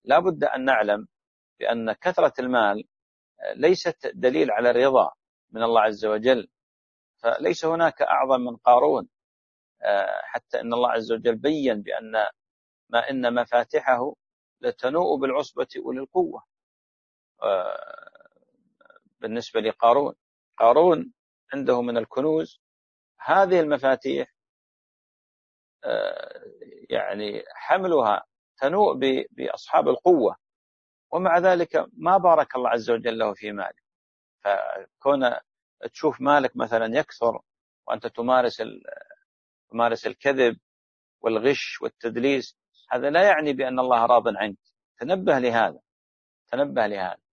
لا بد أن نعلم بأن كثرة المال ليست دليل على الرضا من الله عز وجل، فليس هناك أعظم من قارون، حتى إن الله عز وجل بيّن بأن ما إن مفاتحه لتنوء بالعصبة أولي القوة. بالنسبة لقارون، قارون عنده من الكنوز هذه المفاتيح يعني حملها تنوء بأصحاب القوة، ومع ذلك ما بارك الله عز وجل له في ماله. فكون تشوف مالك مثلا يكثر وأنت تمارس الكذب والغش والتدليس، هذا لا يعني بأن الله راض عنك. تنبه لهذا.